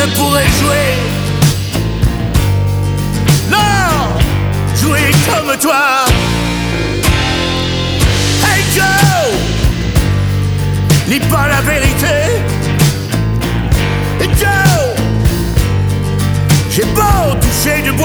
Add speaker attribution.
Speaker 1: ne pourrais jouer. Non, jouer comme toi. Hey Joe, lis pas la vérité. Hey Joe, j'ai beau toucher du bois.